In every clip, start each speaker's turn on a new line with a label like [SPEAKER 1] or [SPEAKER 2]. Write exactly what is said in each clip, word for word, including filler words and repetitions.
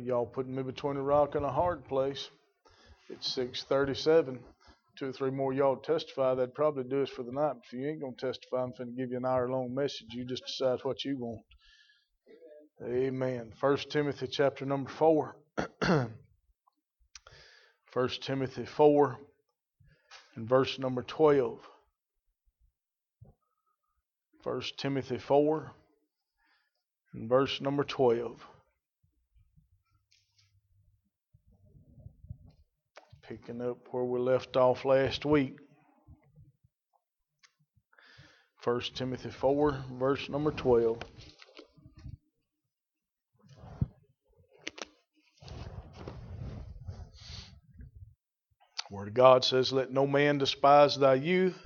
[SPEAKER 1] y'all putting me between a rock and a hard place. It's six thirty-seven. Two or three more y'all testify. That'd probably do us for the night. But if you ain't going to testify, I'm finna give you an hour-long message. You just decide what you want. Amen. First Timothy chapter number four. First Timothy four and verse number twelve. First Timothy four and verse number twelve. Picking up where we left off last week. First Timothy four, verse number twelve. Word of God says, "Let no man despise thy youth,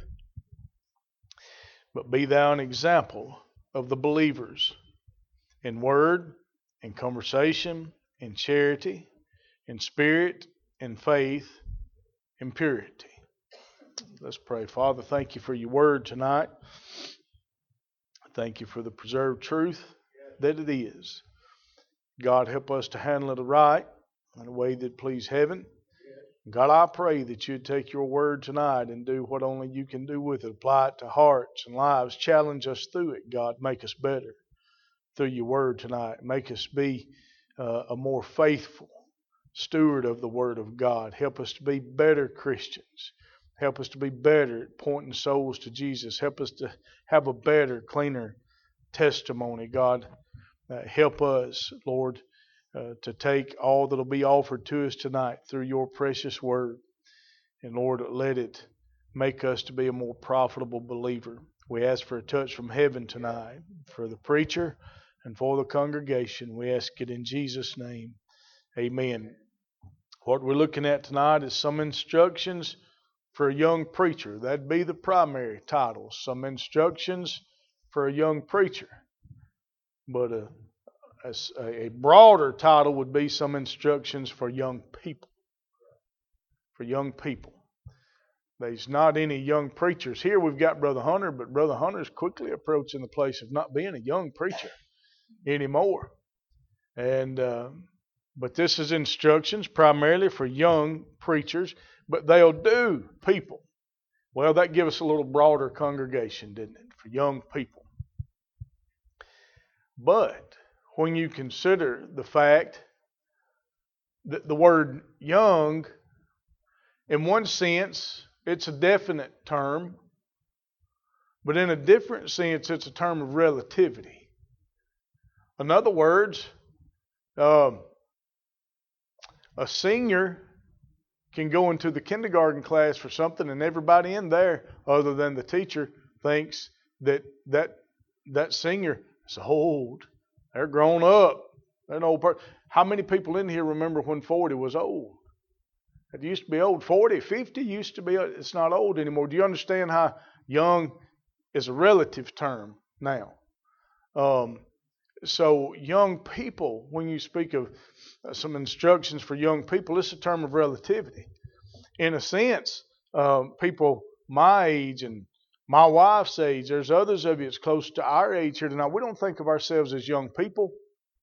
[SPEAKER 1] but be thou an example of the believers in word, in conversation, in charity, in spirit, in faith, in purity." Let's pray. Father, thank you for your word tonight. Thank you for the preserved truth that it is. God, help us to handle it right in a way that please heaven. God, I pray that you'd take your word tonight and do what only you can do with it. Apply it to hearts and lives. Challenge us through it, God. Make us better through your word tonight. Make us be uh, a more faithful steward of the word of God. Help us to be better Christians. Help us to be better at pointing souls to Jesus. Help us to have a better, cleaner testimony, God. Uh, help us, Lord, uh, to take all that will be offered to us tonight through your precious word. And Lord, let it make us to be a more profitable believer. We ask for a touch from heaven tonight for the preacher and for the congregation. We ask it in Jesus' name. Amen. What we're looking at tonight is some instructions for a young preacher. That'd be the primary title. Some instructions for a young preacher. But a, a, a broader title would be some instructions for young people. For young people. There's not any young preachers. Here we've got Brother Hunter, but Brother Hunter's quickly approaching the place of not being a young preacher anymore. And uh, but this is instructions primarily for young preachers, but they'll do people. Well, that gives us a little broader congregation, didn't it? For young people. But when you consider the fact that the word young, in one sense, it's a definite term, but in a different sense, it's a term of relativity. In other words, uh, a senior can go into the kindergarten class for something, and everybody in there, other than the teacher, thinks that that that senior is old. They're grown up. They're an old person. How many people in here remember when forty was old? It used to be old. forty, fifty used to be, it's not old anymore. Do you understand how young is a relative term now? Um, so young people, when you speak of some instructions for young people, it's a term of relativity. In a sense, um, people my age and my wife's age, there's others of you that's close to our age here tonight. We don't think of ourselves as young people.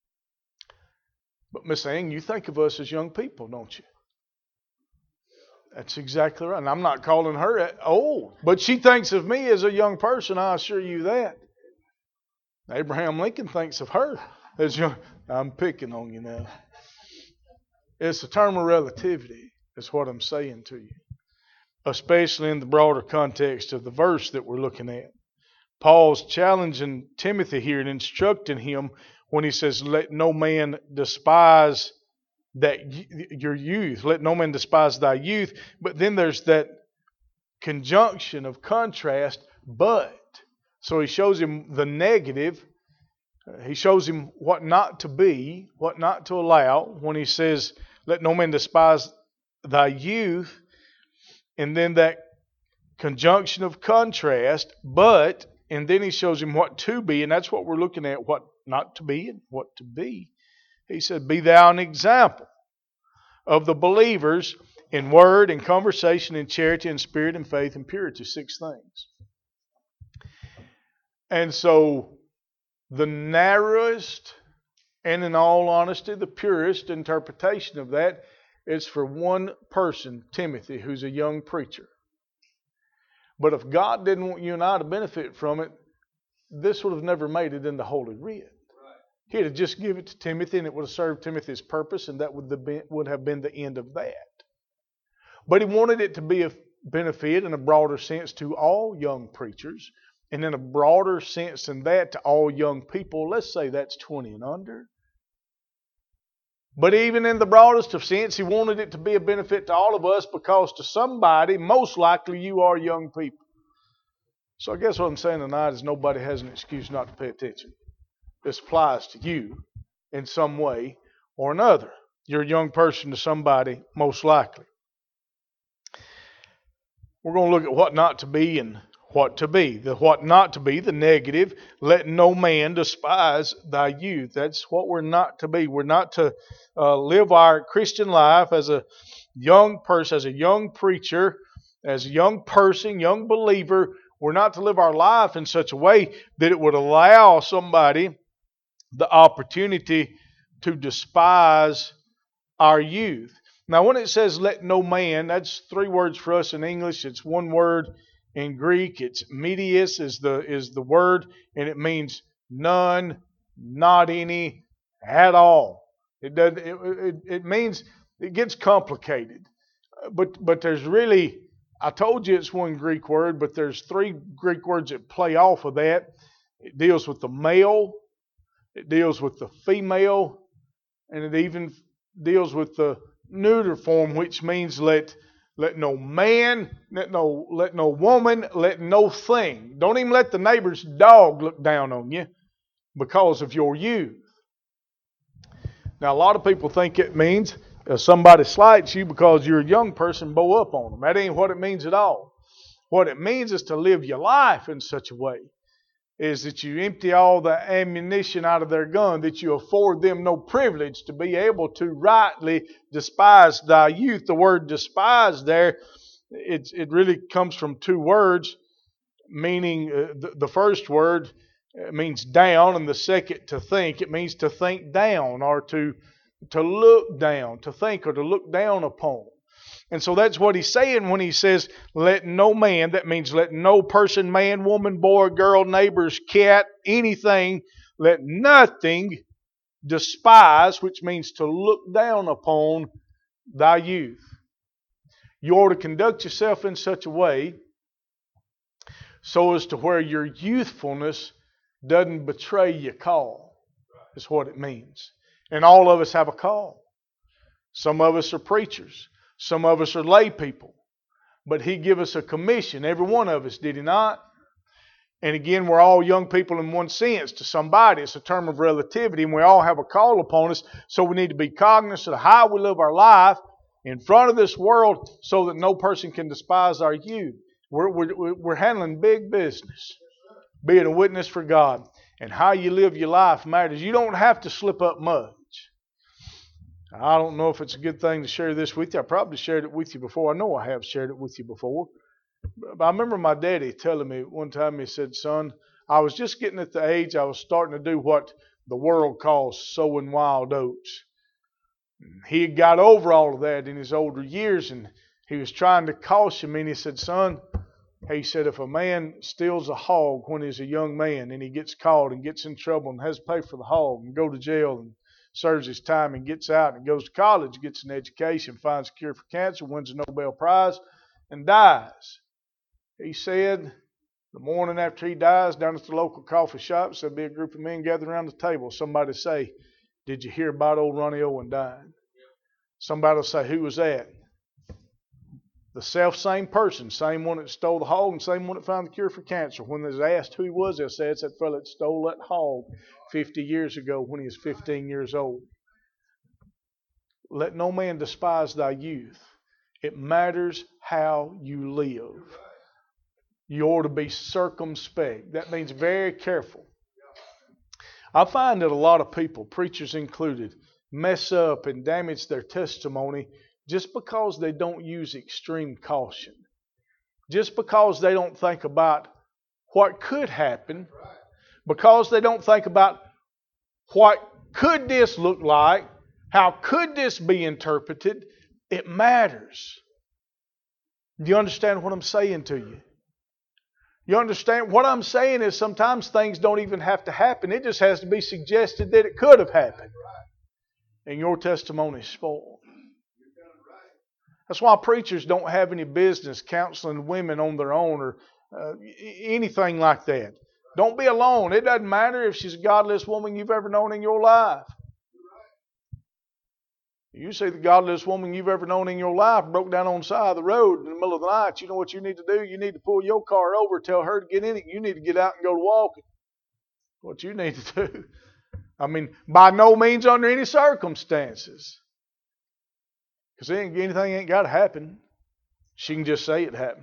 [SPEAKER 1] But Miss Ang, you think of us as young people, don't you? That's exactly right. And I'm not calling her old, but she thinks of me as a young person, I assure you that. Abraham Lincoln thinks of her as young. I'm picking on you now. It's a term of relativity, is what I'm saying to you. Especially in the broader context of the verse that we're looking at. Paul's challenging Timothy here and instructing him when he says, "Let no man despise that your youth. Let no man despise thy youth." But then there's that conjunction of contrast, but. So he shows him the negative. He shows him what not to be, what not to allow when he says, "Let no man despise thy youth." And then that conjunction of contrast, but, and then he shows him what to be, and that's what we're looking at, what not to be and what to be. He said, "Be thou an example of the believers in word and conversation, in charity and spirit and faith and purity." Six things. And so the narrowest And in all honesty, the purest interpretation of that is for one person, Timothy, who's a young preacher. But if God didn't want you and I to benefit from it, this would have never made it into Holy Writ. He'd have just given it to Timothy, and it would have served Timothy's purpose, and that would have been, would have been the end of that. But he wanted it to be a benefit in a broader sense to all young preachers, and in a broader sense than that to all young people. Let's say that's twenty and under. But even in the broadest of sense, he wanted it to be a benefit to all of us, because to somebody, most likely you are young people. So I guess what I'm saying tonight is nobody has an excuse not to pay attention. This applies to you in some way or another. You're a young person to somebody, most likely. We're going to look at what not to be and what to be. The what not to be, the negative, let no man despise thy youth. That's what we're not to be. We're not to uh, live our Christian life as a young person, as a young preacher, as a young person, young believer. We're not to live our life in such a way that it would allow somebody the opportunity to despise our youth. Now, when it says let no man, that's three words for us in English. It's one word in Greek. It's medius is the is the word, and it means none, not any, at all. It does. It, it, it means it gets complicated, but but there's really, I told you it's one Greek word, but there's three Greek words that play off of that. It deals with the male, it deals with the female, and it even deals with the neuter form, which means let let no man, let no let no woman, let no thing. Don't even let the neighbor's dog look down on you because of your youth. Now, a lot of people think it means if somebody slights you because you're a young person, bow up on them. That ain't what it means at all. What it means is to live your life in such a way is that you empty all the ammunition out of their gun, that you afford them no privilege to be able to rightly despise thy youth. The word despise there, it, it really comes from two words, meaning uh, the, the first word means down, and the second to think. It means to think down, or to, to look down, to think or to look down upon. And so that's what he's saying when he says, let no man, that means let no person, man, woman, boy, girl, neighbor's cat, anything, let nothing despise, which means to look down upon thy youth. You ought to conduct yourself in such a way so as to where your youthfulness doesn't betray your call, is what it means. And all of us have a call. Some of us are preachers. Some of us are lay people. But He gave us a commission, every one of us, did He not? And again, we're all young people in one sense. To somebody, it's a term of relativity, and we all have a call upon us. So we need to be cognizant of how we live our life in front of this world so that no person can despise our youth. We're, we're, we're handling big business, being a witness for God. And how you live your life matters. You don't have to slip up much. I don't know if it's a good thing to share this with you. I probably shared it with you before. I know I have shared it with you before. But I remember my daddy telling me one time, he said, son, I was just getting at the age I was starting to do what the world calls sowing wild oats. He had got over all of that in his older years, and he was trying to caution me, and he said, son, he said, if a man steals a hog when he's a young man and he gets caught and gets in trouble and has to pay for the hog and go to jail and serves his time and gets out and goes to college, gets an education, finds a cure for cancer, wins a Nobel Prize, and dies. He said, the morning after he dies, down at the local coffee shop, there'll be a group of men gathered around the table. Somebody say, did you hear about old Ronnie Owen dying? Somebody will say, who was that? The self-same person, same one that stole the hog and same one that found the cure for cancer. When they was asked who he was, they'll say it's that fellow that stole that hog fifty years ago when he was fifteen years old. Let no man despise thy youth. It matters how you live. You ought to be circumspect. That means very careful. I find that a lot of people, preachers included, mess up and damage their testimony just because they don't use extreme caution. Just because they don't think about what could happen. Because they don't think about what could this look like? How could this be interpreted? It matters. Do you understand what I'm saying to you? You understand? What I'm saying is sometimes things don't even have to happen. It just has to be suggested that it could have happened. And your testimony is spoiled. That's why preachers don't have any business counseling women on their own or uh, anything like that. Don't be alone. It doesn't matter if she's the godliest woman you've ever known in your life. You see the godliest woman you've ever known in your life broke down on the side of the road in the middle of the night. You know what you need to do? You need to pull your car over, tell her to get in it. You need to get out and go to walking. What you need to do. I mean, by no means under any circumstances. Because anything ain't got to happen. She can just say it happened.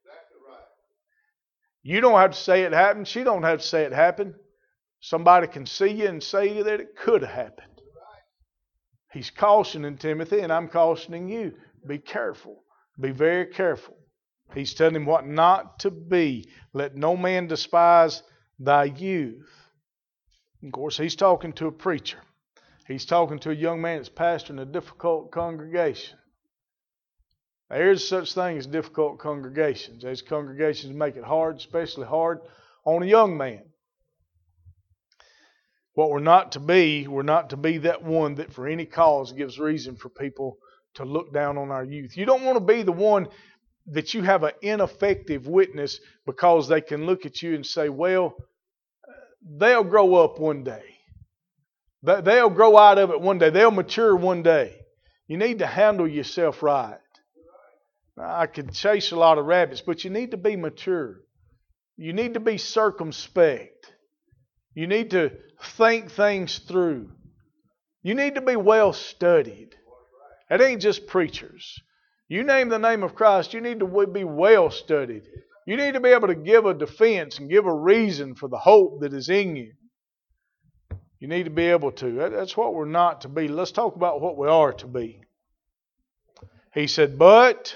[SPEAKER 1] You don't have to say it happened. She don't have to say it happened. Somebody can see you and say that it could have happened. He's cautioning Timothy, and I'm cautioning you. Be careful. Be very careful. He's telling him what not to be. Let no man despise thy youth. Of course, he's talking to a preacher. He's talking to a young man that's pastoring a difficult congregation. There's such thing as difficult congregations. Those congregations make it hard, especially hard on a young man. What we're not to be, we're not to be that one that for any cause gives reason for people to look down on our youth. You don't want to be the one that you have an ineffective witness because they can look at you and say, well, they'll grow up one day. They'll grow out of it one day. They'll mature one day. You need to handle yourself right. I could chase a lot of rabbits, but you need to be mature. You need to be circumspect. You need to think things through. You need to be well studied. It ain't just preachers. You name the name of Christ, you need to be well studied. You need to be able to give a defense and give a reason for the hope that is in you. You need to be able to. That's what we're not to be. Let's talk about what we are to be. He said, but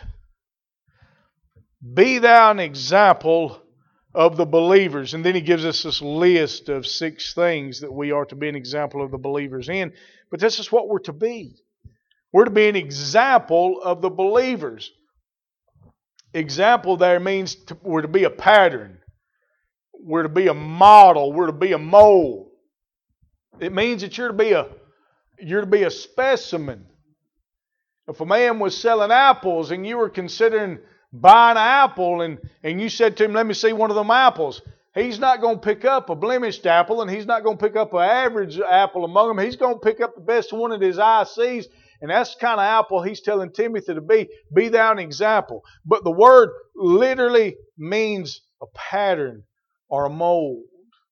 [SPEAKER 1] be thou an example of the believers. And then he gives us this list of six things that we are to be an example of the believers in. But this is what we're to be. We're to be an example of the believers. Example there means to, we're to be a pattern. We're to be a model. We're to be a mold. It means that you're to be a you're to be a specimen. If a man was selling apples and you were considering buying an apple and, and you said to him, let me see one of them apples, he's not going to pick up a blemished apple and he's not going to pick up an average apple among them. He's going to pick up the best one that his eye sees. And that's the kind of apple he's telling Timothy to be. Be thou an example. But the word literally means a pattern or a mold.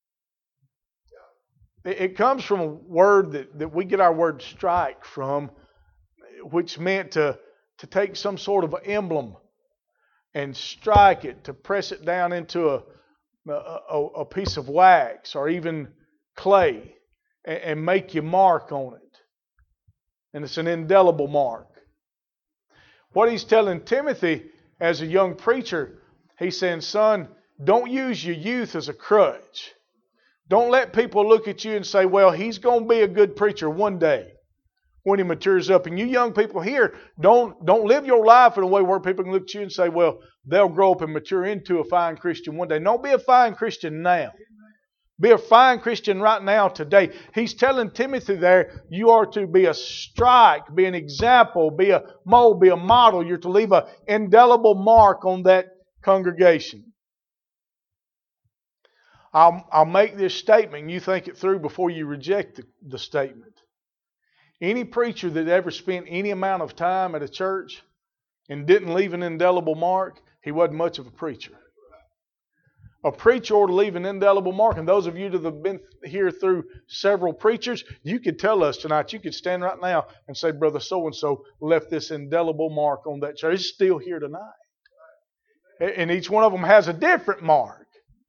[SPEAKER 1] It comes from a word that, that we get our word strike from, which meant to, to take some sort of emblem and strike it, to press it down into a, a, a piece of wax or even clay and, and make your mark on it. And it's an indelible mark. What he's telling Timothy as a young preacher, he's saying, son, don't use your youth as a crutch. Don't let people look at you and say, well, he's going to be a good preacher one day when he matures up. And you young people here, don't, don't live your life in a way where people can look at you and say, well, they'll grow up and mature into a fine Christian one day. Don't be a fine Christian now. Be a fine Christian right now, today. He's telling Timothy there, you are to be a strike, be an example, be a mold, be a model. You're to leave an indelible mark on that congregation. I'll, I'll make this statement and you think it through before you reject the, the statement. Any preacher that ever spent any amount of time at a church and didn't leave an indelible mark, he wasn't much of a preacher. A preacher ought to leave an indelible mark. And those of you that have been here through several preachers, you could tell us tonight, you could stand right now and say, Brother so-and-so left this indelible mark on that church. It's still here tonight. And each one of them has a different mark.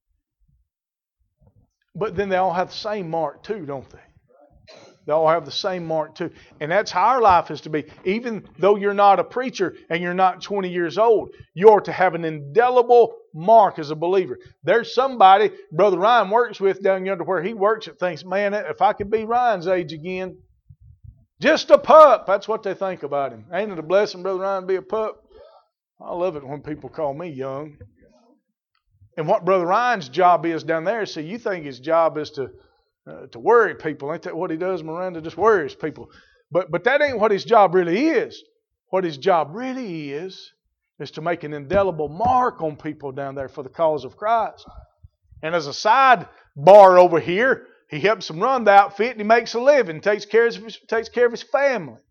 [SPEAKER 1] But then they all have the same mark too, don't they? They all have the same mark too. And that's how our life is to be. Even though you're not a preacher and you're not twenty years old, you are to have an indelible mark as a believer. There's somebody Brother Ryan works with down yonder where he works that thinks, man, if I could be Ryan's age again, just a pup. That's what they think about him. Ain't it a blessing, Brother Ryan, to be a pup? I love it when people call me young. And what Brother Ryan's job is down there, see, you think his job is to uh, to worry people. Ain't that what he does, Miranda? Just worries people. But but that ain't what his job really is. What his job really is, is to make an indelible mark on people down there for the cause of Christ. And as a sidebar over here, he helps them run the outfit and he makes a living, takes care of his, takes care of his family.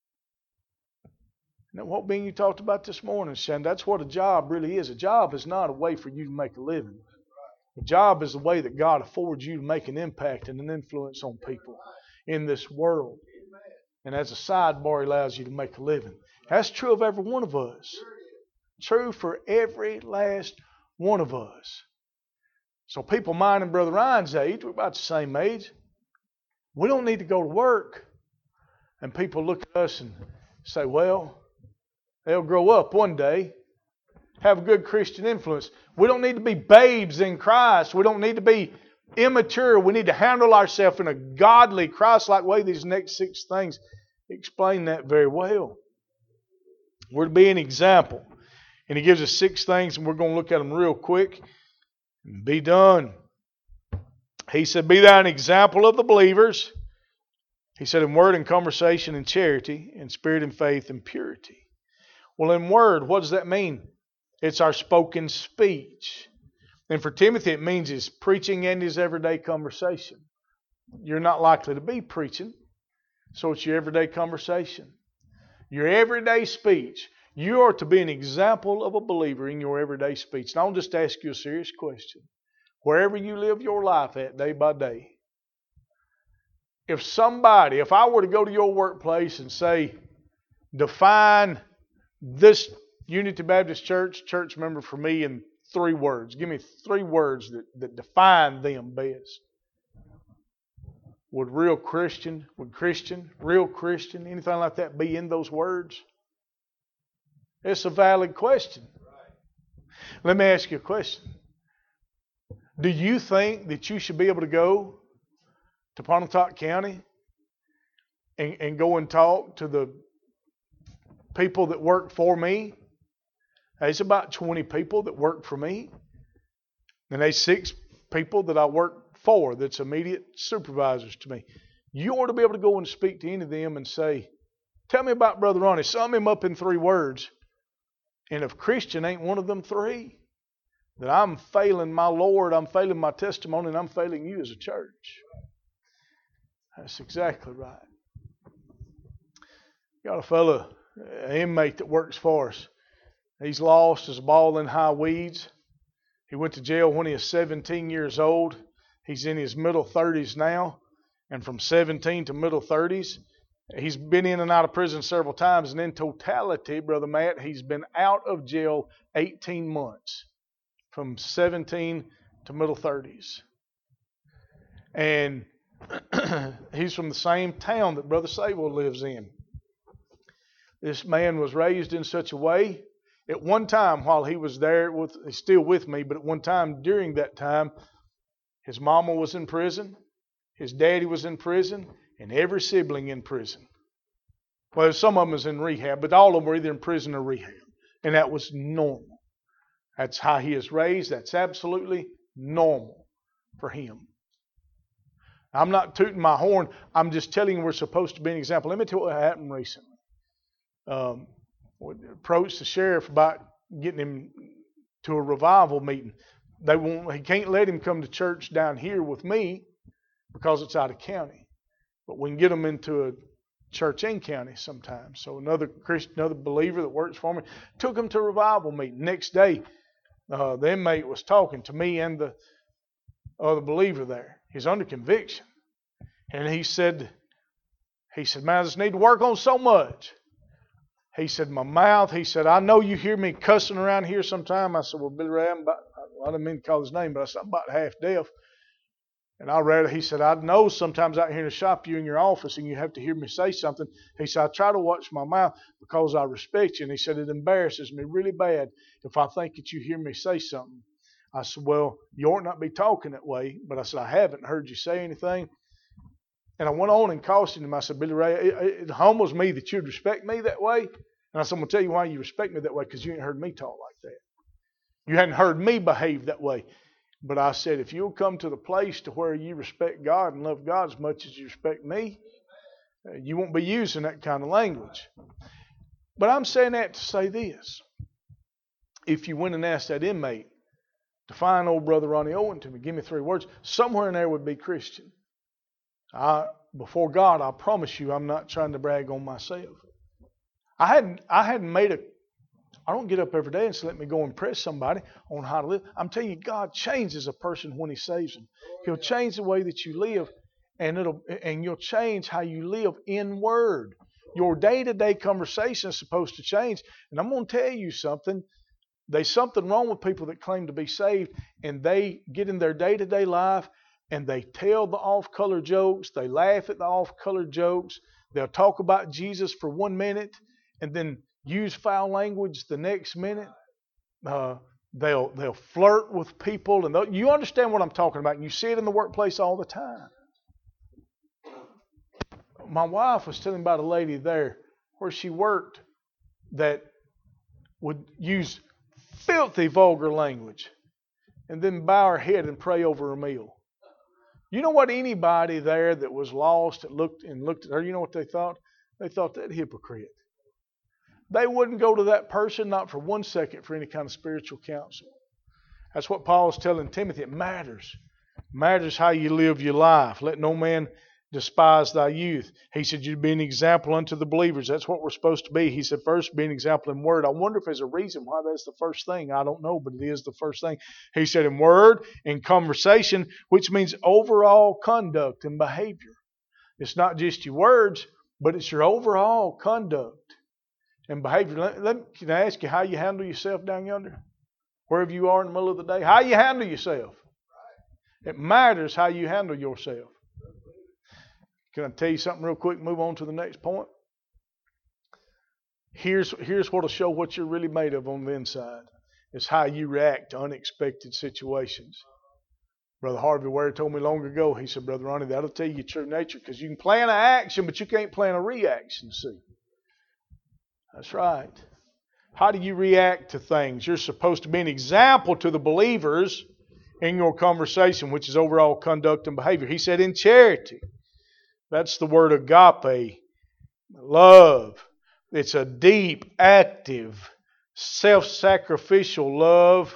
[SPEAKER 1] And what being you talked about this morning, Shan, that's what a job really is. A job is not a way for you to make a living. A job is the way that God affords you to make an impact and an influence on people in this world. And as a sidebar, He allows you to make a living. That's true of every one of us. True for every last one of us. So people mine and Brother Ryan's age, we're about the same age. We don't need to go to work. And people look at us and say, well, they'll grow up one day, have a good Christian influence. We don't need to be babes in Christ. We don't need to be immature. We need to handle ourselves in a godly, Christ-like way. These next six things explain that very well. We're to be an example. And He gives us six things, and we're going to look at them real quick and be done. He said, be thou an example of the believers. He said, in word and conversation and charity, in spirit and faith and purity. Well, in word, what does that mean? It's our spoken speech. And for Timothy, it means his preaching and his everyday conversation. You're not likely to be preaching, so it's your everyday conversation. Your everyday speech. You are to be an example of a believer in your everyday speech. And I'll just ask you a serious question. Wherever you live your life at day by day, if somebody, if I were to go to your workplace and say, define this Unity Baptist Church church member for me in three words. Give me three words that, that define them best. Would real Christian, would Christian, real Christian, anything like that be in those words? It's a valid question. Let me ask you a question. Do you think that you should be able to go to Pontotoc County and, and go and talk to the people that work for me? There's about twenty people that work for me. And there's six people that I work for that's immediate supervisors to me. You ought to be able to go and speak to any of them and say, tell me about Brother Ronnie. Sum him up in three words. And if Christian ain't one of them three, then I'm failing my Lord, I'm failing my testimony, and I'm failing you as a church. That's exactly right. Got a fellow, an inmate that works for us. He's lost as a ball in high weeds. He went to jail when he was seventeen years old. He's in his middle thirties now. And from seventeen to middle thirties, he's been in and out of prison several times. And in totality, Brother Matt, he's been out of jail eighteen months. From seventeen to middle thirties. And he's from the same town that Brother Sable lives in. This man was raised in such a way. At one time, while he was there, with, he's still with me, but at one time during that time, his mama was in prison, his daddy was in prison, and every sibling in prison. Well, some of them was in rehab, but all of them were either in prison or rehab. And that was normal. That's how he is raised. That's absolutely normal for him. I'm not tooting my horn. I'm just telling you we're supposed to be an example. Let me tell you what happened recently. Um, we approached the sheriff about getting him to a revival meeting. They won't. He can't let him come to church down here with me because it's out of county. But we can get him into a church in county sometimes. So another Christian, another believer that works for me, took him to a revival meeting. Next day, uh, the inmate was talking to me and the other believer there. He's under conviction, and he said, he said, man, I just need to work on so much. He said, my mouth, he said, I know you hear me cussing around here sometime. I said, well, Billy Ray, I'm about, I didn't mean to call his name, but I said, I'm about half deaf. And I'd rather, he said, I know sometimes out here in the shop, you're in your office and you have to hear me say something. He said, I try to watch my mouth because I respect you. And he said, it embarrasses me really bad if I think that you hear me say something. I said, well, you ought not be talking that way. But I said, I haven't heard you say anything. And I went on and cautioned him. I said, Billy Ray, it, it humbles me that you'd respect me that way. And I said, I'm going to tell you why you respect me that way, because you ain't heard me talk like that. You hadn't heard me behave that way. But I said, if you'll come to the place to where you respect God and love God as much as you respect me, you won't be using that kind of language. But I'm saying that to say this. If you went and asked that inmate to find old Brother Ronnie Owen to me, give me three words, somewhere in there would be Christian. I, before God, I promise you, I'm not trying to brag on myself. I hadn't, I hadn't made a I don't get up every day and say, let me go impress somebody on how to live. I'm telling you, God changes a person when He saves them. He'll change the way that you live, and it'll and you'll change how you live in word. Your day-to-day conversation is supposed to change. And I'm going to tell you something. There's something wrong with people that claim to be saved, and they get in their day-to-day life, and they tell the off-color jokes. They laugh at the off-color jokes. They'll talk about Jesus for one minute, and then use foul language the next minute. Uh, they'll they'll flirt with people, and you understand what I'm talking about. And you see it in the workplace all the time. My wife was telling me about a lady there where she worked that would use filthy, vulgar language, and then bow her head and pray over her meal. You know what? Anybody there that was lost and looked and looked at her, you know what they thought? They thought that hypocrite. They wouldn't go to that person, not for one second, for any kind of spiritual counsel. That's what Paul's telling Timothy. It matters. It matters how you live your life. Let no man despise thy youth. He said you'd be an example unto the believers. That's what we're supposed to be. He said first be an example in word. I wonder if there's a reason why that's the first thing. I don't know, but it is the first thing. He said in word, in conversation, which means overall conduct and behavior. It's not just your words, but it's your overall conduct and behavior. Let, let, can I ask you how you handle yourself down yonder? Wherever you are in the middle of the day. How you handle yourself. It matters how you handle yourself. Can I tell you something real quick? Move on to the next point. Here's, here's what will show what you're really made of on the inside. It's how you react to unexpected situations. Brother Harvey Ware told me long ago, he said, Brother Ronnie, that'll tell you your true nature, because you can plan an action, but you can't plan a reaction, see. That's right. How do you react to things? You're supposed to be an example to the believers in your conversation, which is overall conduct and behavior. He said in charity. That's the word agape, love. It's a deep, active, self-sacrificial love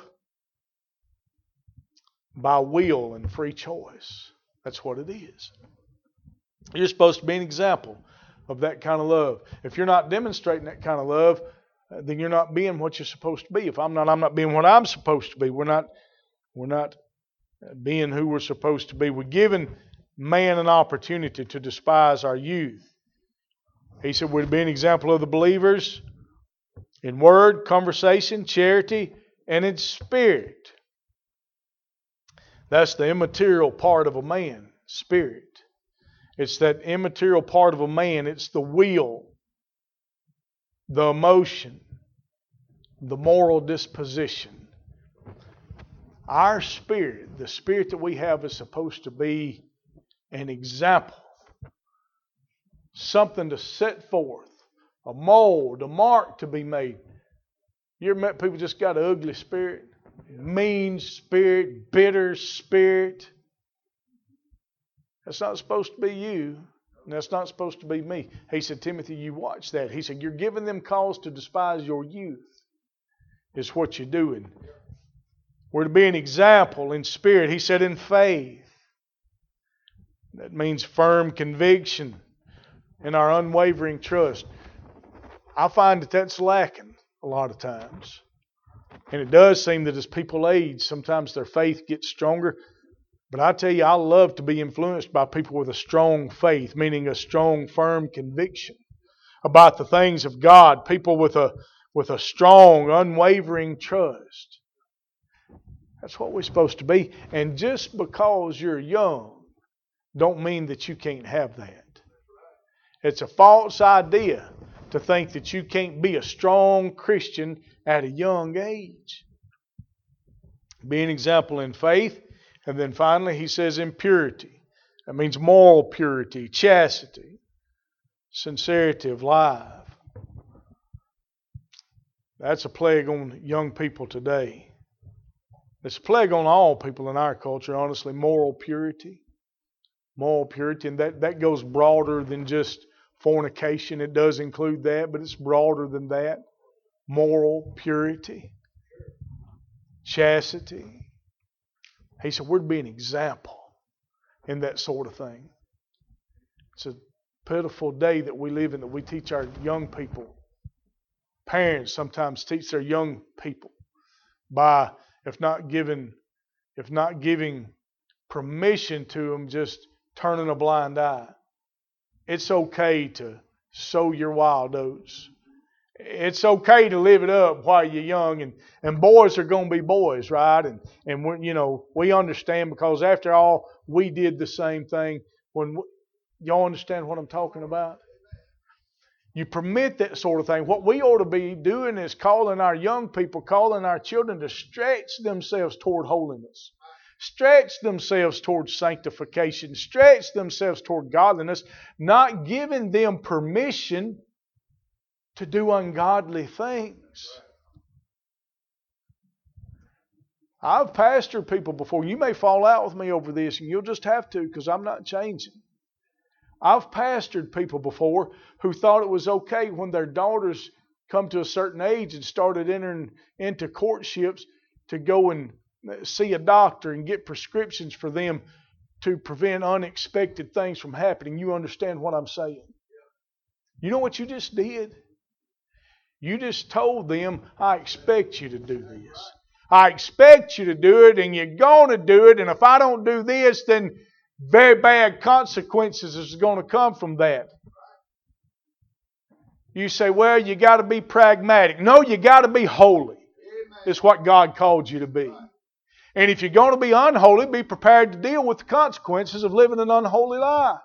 [SPEAKER 1] by will and free choice. That's what it is. You're supposed to be an example of that kind of love. If you're not demonstrating that kind of love, then you're not being what you're supposed to be. If I'm not, I'm not being what I'm supposed to be. We're not, we're not being who we're supposed to be. We're giving man an opportunity to despise our youth. He said we're to be an example of the believers in word, conversation, charity, and in spirit. That's the immaterial part of a man, spirit. It's that immaterial part of a man. It's the will, the emotion, the moral disposition. Our spirit, the spirit that we have, is supposed to be an example. Something to set forth. A mold, a mark to be made. You ever met people just got an ugly spirit? Mean spirit, bitter spirit. That's not supposed to be you. And that's not supposed to be me. He said, Timothy, you watch that. He said, you're giving them cause to despise your youth. Is what you're doing. We're to be an example in spirit. He said in faith. That means firm conviction and our unwavering trust. I find that that's lacking a lot of times. And it does seem that as people age, sometimes their faith gets stronger. But I tell you, I love to be influenced by people with a strong faith, meaning a strong, firm conviction about the things of God. People with a with a strong, unwavering trust. That's what we're supposed to be. And just because you're young, don't mean that you can't have that. It's a false idea to think that you can't be a strong Christian at a young age. Be an example in faith. And then finally, he says in purity. That means moral purity, chastity, sincerity of life. That's a plague on young people today. It's a plague on all people in our culture, honestly, moral purity. Moral purity, and that, that goes broader than just fornication. It does include that, but it's broader than that. Moral purity. Chastity. He said we're to be an example in that sort of thing. It's a pitiful day that we live in, that we teach our young people. Parents sometimes teach their young people by, if not giving, if not giving permission to them, just turning a blind eye. It's okay to sow your wild oats. It's okay to live it up while you're young, and, and boys are going to be boys, right? And and we, you know, we understand, because after all, we did the same thing. When we, y'all understand what I'm talking about? You permit that sort of thing. What we ought to be doing is calling our young people, calling our children to stretch themselves toward holiness. Stretch themselves toward sanctification. Stretch themselves toward godliness. Not giving them permission to do ungodly things. I've pastored people before. You may fall out with me over this, and you'll just have to, because I'm not changing. I've pastored people before who thought it was okay when their daughters come to a certain age and started entering into courtships to go and see a doctor and get prescriptions for them to prevent unexpected things from happening. You understand what I'm saying? You know what you just did? You just told them, I expect you to do this. I expect you to do it, and you're going to do it, and if I don't do this, then very bad consequences is going to come from that. You say, well, you got to be pragmatic. No, you got to be holy. It's what God called you to be. And if you're going to be unholy, be prepared to deal with the consequences of living an unholy life.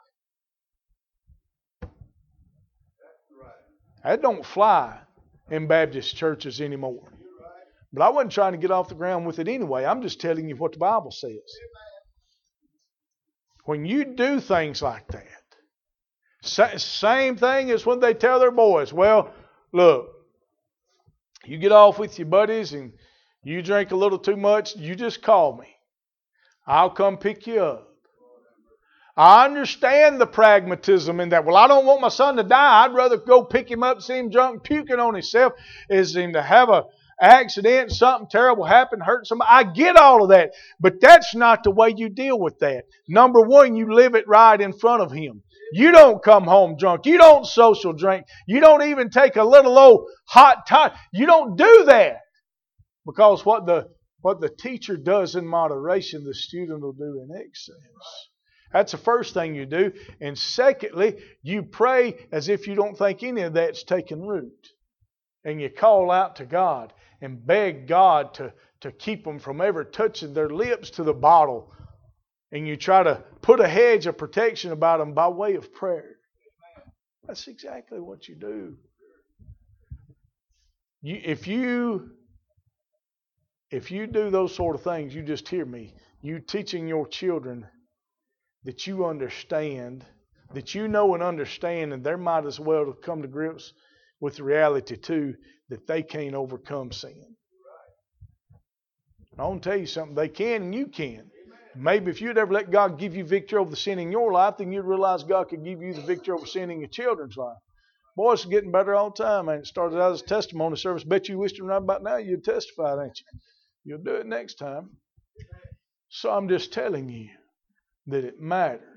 [SPEAKER 1] That don't fly in Baptist churches anymore. But I wasn't trying to get off the ground with it anyway. I'm just telling you what the Bible says. When you do things like that, same thing as when they tell their boys, well, look, you get off with your buddies and you drink a little too much, you just call me. I'll come pick you up. I understand the pragmatism in that. Well, I don't want my son to die. I'd rather go pick him up, see him drunk, puking on himself, is him to have a accident, something terrible happen, hurt somebody. I get all of that. But that's not the way you deal with that. Number one, you live it right in front of him. You don't come home drunk. You don't social drink. You don't even take a little old hot toddy. You don't do that. Because what the what the teacher does in moderation, the student will do in excess. That's the first thing you do. And secondly, you pray as if you don't think any of that's taken root. And you call out to God and beg God to, to keep them from ever touching their lips to the bottle. And you try to put a hedge of protection about them by way of prayer. That's exactly what you do. You, if you if you do those sort of things, you just hear me. You teaching your children that you understand, that you know and understand, and they might as well come to grips with the reality too, that they can't overcome sin. I want to tell you something, they can and you can. Maybe if you'd ever let God give you victory over the sin in your life, then you'd realize God could give you the victory over sin in your children's life. Boy, it's getting better all the time. Man. It started out as a testimony service. Bet you wished right about now you'd testify, ain't you? You'll do it next time. So I'm just telling you that it matters.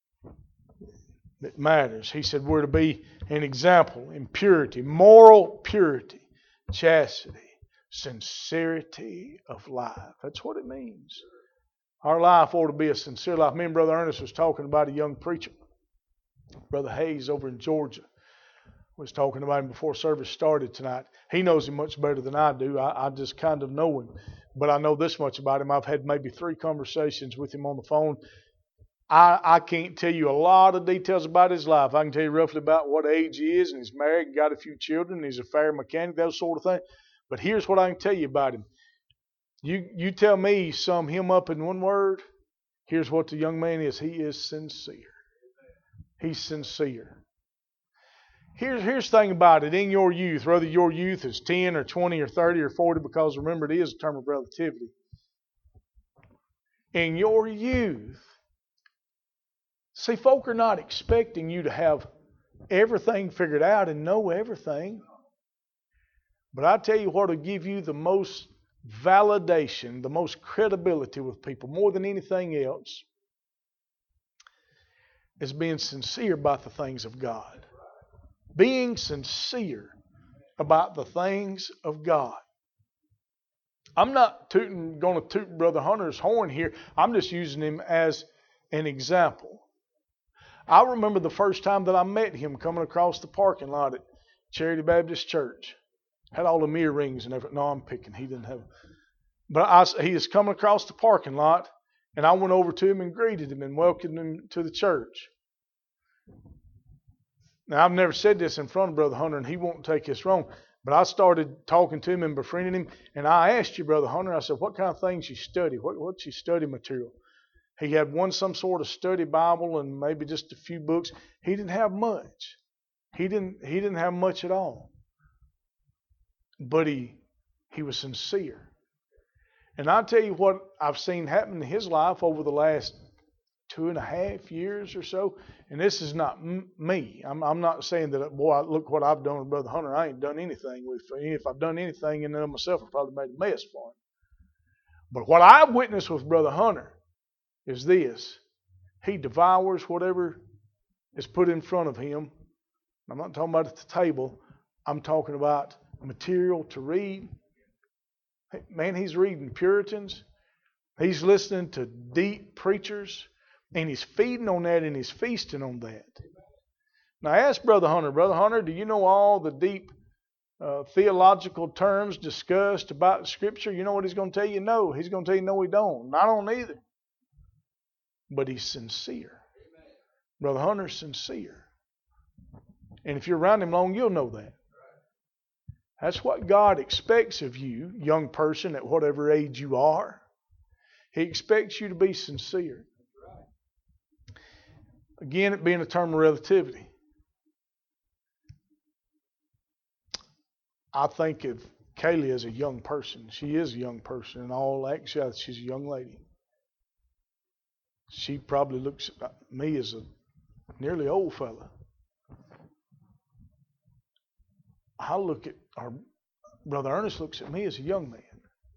[SPEAKER 1] It matters. He said we're to be an example in purity, moral purity, chastity, sincerity of life. That's what it means. Our life ought to be a sincere life. Me and Brother Ernest was talking about a young preacher, Brother Hayes over in Georgia. Was talking about him before service started tonight. He knows him much better than I do. I, I just kind of know him. But I know this much about him. I've had maybe three conversations with him on the phone. I, I can't tell you a lot of details about his life. I can tell you roughly about what age he is, and he's married, and got a few children, and he's a fair mechanic, those sort of things. But here's what I can tell you about him. You you tell me, sum him up in one word. Here's what the young man is. He is sincere. He's sincere. Here's, here's the thing about it. In your youth, whether your youth is ten or twenty or thirty or forty, because remember it is a term of relativity. In your youth, see, folk are not expecting you to have everything figured out and know everything. But I tell you what will give you the most validation, the most credibility with people, more than anything else, is being sincere about the things of God. Being sincere about the things of God. I'm not tooting, going to toot Brother Hunter's horn here. I'm just using him as an example. I remember the first time that I met him coming across the parking lot at Charity Baptist Church. Had all the mirror rings and everything. No, I'm picking. He didn't have. But I, he was coming across the parking lot, and I went over to him and greeted him and welcomed him to the church. Now, I've never said this in front of Brother Hunter, and he won't take this wrong, but I started talking to him and befriending him, and I asked you, Brother Hunter, I said, what kind of things you study? What, what's your study material? He had one some sort of study Bible and maybe just a few books. He didn't have much. He didn't, he didn't have much at all. But he, he was sincere. And I'll tell you what I've seen happen in his life over the last two and a half years or so. And this is not m- me. I'm, I'm not saying that, boy, look what I've done with Brother Hunter. I ain't done anything with him. If I've done anything in and of myself, I've probably made a mess for him. But what I've witnessed with Brother Hunter is this. He devours whatever is put in front of him. I'm not talking about at the table. I'm talking about material to read. Man, he's reading Puritans. He's listening to deep preachers. And he's feeding on that and he's feasting on that. Now I asked Brother Hunter, Brother Hunter, do you know all the deep uh, theological terms discussed about Scripture? You know what he's going to tell you? No. He's going to tell you, no, he don't. And I don't either. But he's sincere. Brother Hunter's sincere. And if you're around him long, you'll know that. That's what God expects of you, young person, at whatever age you are. He expects you to be sincere. Again, it being a term of relativity. I think of Kaylee as a young person. She is a young person in all actuality. She's a young lady. She probably looks at me as a nearly old fella. I look at, our Brother Ernest looks at me as a young man.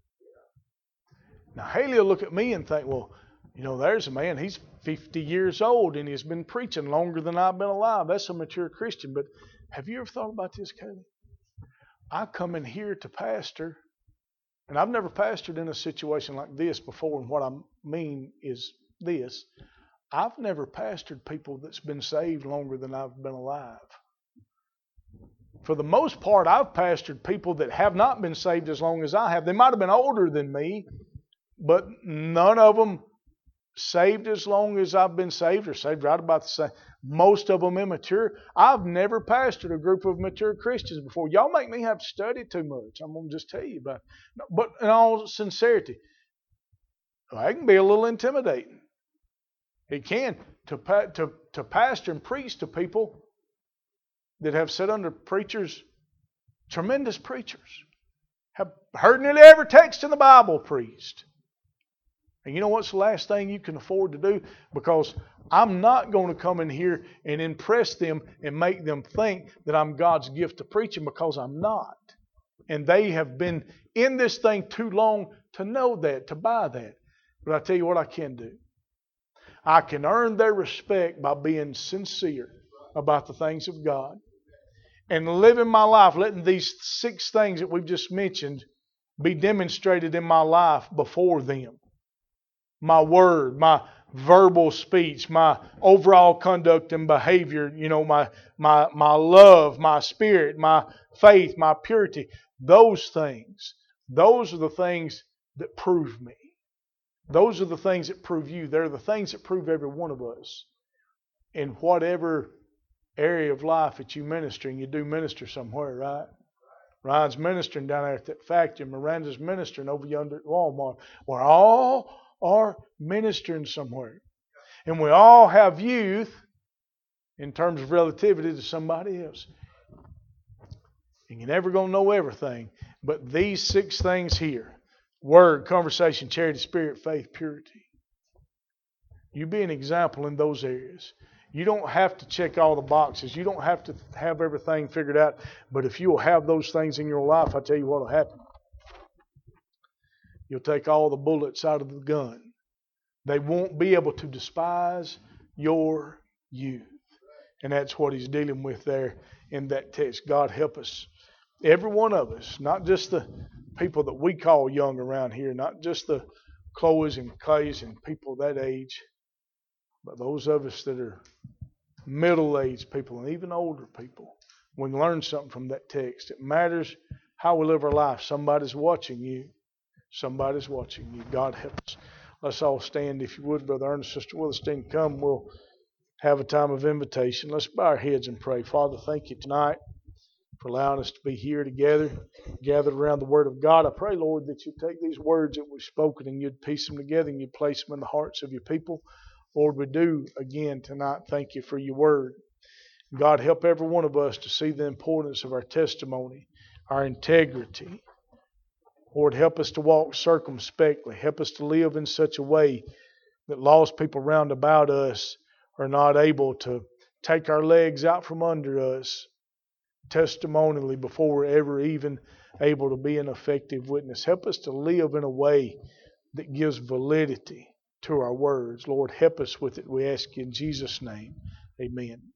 [SPEAKER 1] Now, Haley will look at me and think, well, you know, there's a man, he's fifty years old and he's been preaching longer than I've been alive. That's a mature Christian. But have you ever thought about this, Kaylee? I come in here to pastor, and I've never pastored in a situation like this before, and what I mean is this. I've never pastored people that's been saved longer than I've been alive. For the most part, I've pastored people that have not been saved as long as I have. They might have been older than me, but none of them saved as long as I've been saved, or saved right about the same. Most of them immature. I've never pastored a group of mature Christians before. Y'all make me have to study too much. I'm going to just tell you about it. But in all sincerity, it can be a little intimidating. It can. To, to, to pastor and preach to people that have sat under preachers, tremendous preachers, have heard nearly every text in the Bible preached. And you know what's the last thing you can afford to do? Because I'm not going to come in here and impress them and make them think that I'm God's gift to preaching, because I'm not. And they have been in this thing too long to know that, to buy that. But I tell you what I can do. I can earn their respect by being sincere about the things of God. And living my life, letting these six things that we've just mentioned be demonstrated in my life before them. My word, my verbal speech, my overall conduct and behavior, you know, my my my love, my spirit, my faith, my purity, those things, those are the things that prove me. Those are the things that prove you. They're the things that prove every one of us. In whatever area of life that you minister, and you do minister somewhere, right? Ryan's ministering down there at that factory. Miranda's ministering over yonder at Walmart. We're all are ministering somewhere. And we all have youth in terms of relativity to somebody else. And you're never going to know everything. But these six things here, word, conversation, charity, spirit, faith, purity. You be an example in those areas. You don't have to check all the boxes. You don't have to have everything figured out. But if you'll have those things in your life, I'll tell you what will happen. You'll take all the bullets out of the gun. They won't be able to despise your youth. And that's what he's dealing with there in that text. God help us. Every one of us, not just the people that we call young around here, not just the Chloes and Clays and people that age, but those of us that are middle-aged people and even older people, we can learn something from that text. It matters how we live our life. Somebody's watching you. Somebody's watching you. God help us. Let's all stand, if you would, Brother Ernest, Sister Willisteen, come. We'll have a time of invitation. Let's bow our heads and pray. Father, thank you tonight for allowing us to be here together, gathered around the Word of God. I pray, Lord, that you take these words that we've spoken and you'd piece them together and you'd place them in the hearts of your people. Lord, we do again tonight thank you for your word. God, help every one of us to see the importance of our testimony, our integrity. Lord, help us to walk circumspectly. Help us to live in such a way that lost people round about us are not able to take our legs out from under us testimonially before we're ever even able to be an effective witness. Help us to live in a way that gives validity to our words. Lord, help us with it. We ask you in Jesus' name. Amen.